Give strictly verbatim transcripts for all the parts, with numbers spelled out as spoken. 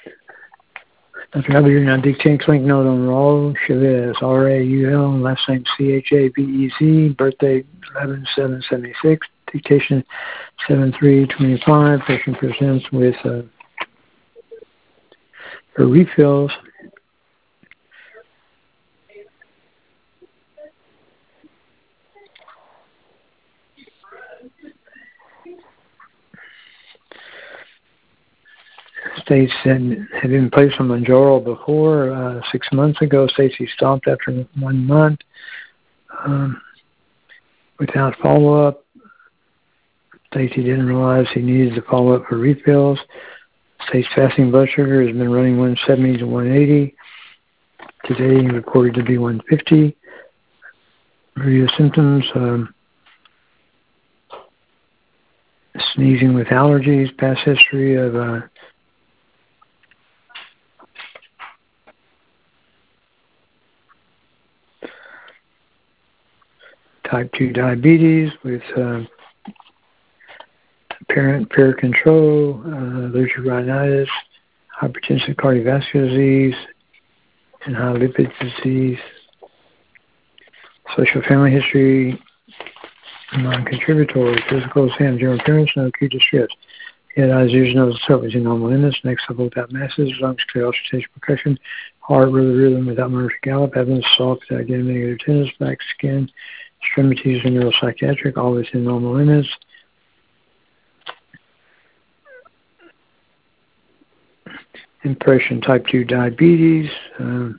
Doctor Habeter now dictating clinic note on Raul Chavez, R A U L, last name C H A V E Z, birthday eleven seven seventy-six, dictation seven three twenty-five. Patient presents with uh, her refills. States had, had been placed on Mounjaro before, uh, six months ago. States he stopped after one month um, without follow-up. States he didn't realize he needed to follow up for refills. States fasting blood sugar has been running one seventy to one eighty. Today he reported to be one fifty. Review symptoms, um, sneezing with allergies, past history of uh, type two diabetes with uh, apparent peer control, uh, allergic rhinitis, hypertensive cardiovascular disease, and high lipid disease. Social family history, non-contributory, physical exam, general appearance, no acute distress. He had eyes, ears, nose, and throat within normal limits, neck supple without masses, lungs clear, auscultation, percussion, heart, rhythm, rhythm without murmur, gallop, evidence, soft, without getting negative tennis, back, skin, extremities, and neuropsychiatric, all within normal limits. Impression, type two diabetes, um,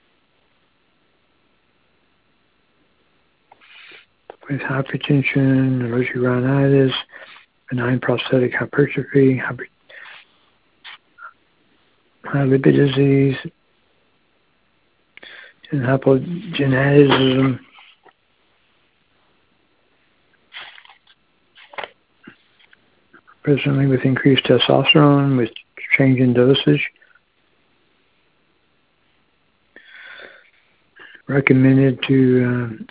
with hypertension, allergic rhinitis, benign prostatic hypertrophy, hyper, high lipid disease, and hypogonadism. Presently with increased testosterone, with change in dosage. Recommended to um,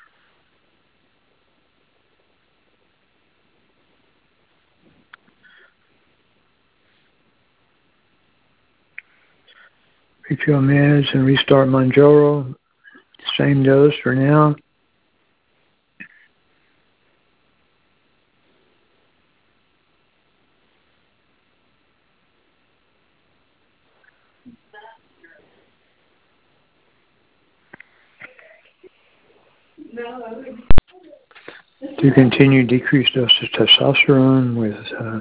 refill meds and restart Mounjaro. Same dose for now. To continue decreased dose of testosterone with uh,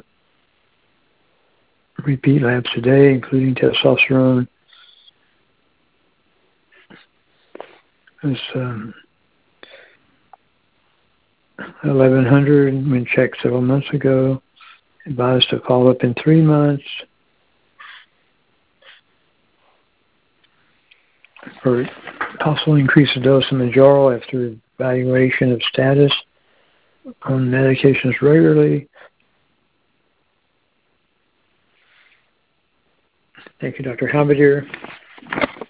repeat labs today, including testosterone. Is um, eleven hundred when checked several months ago. Advised to follow up in three months. For possible increase of dose of Mounjaro after evaluation of status on medications regularly. Thank you, Doctor Habeter.